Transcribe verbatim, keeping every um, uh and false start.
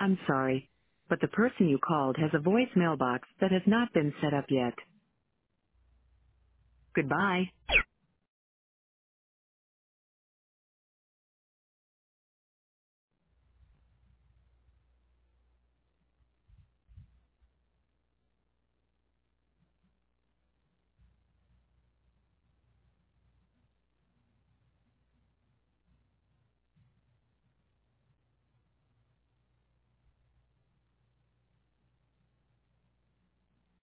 I'm sorry, but the person you called has a voicemail box that has not been set up yet. Goodbye.